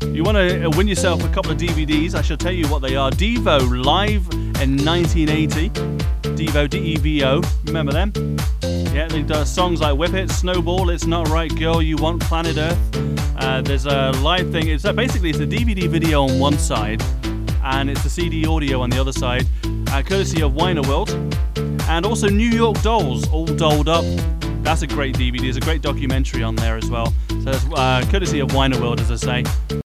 You want to win yourself a couple of DVDs, I shall tell you what they are. Devo Live in 1980. Devo, D-E-V-O, remember them? Yeah, they do songs like Whip It, Snowball, It's Not Right Girl, You Want, Planet Earth. There's a live thing. It's basically it's a DVD video on one side, and it's a CD audio on the other side, courtesy of Winer World. And also New York Dolls, All Dolled Up. That's a great DVD. There's a great documentary on there as well. So it's courtesy of Winer World, as I say.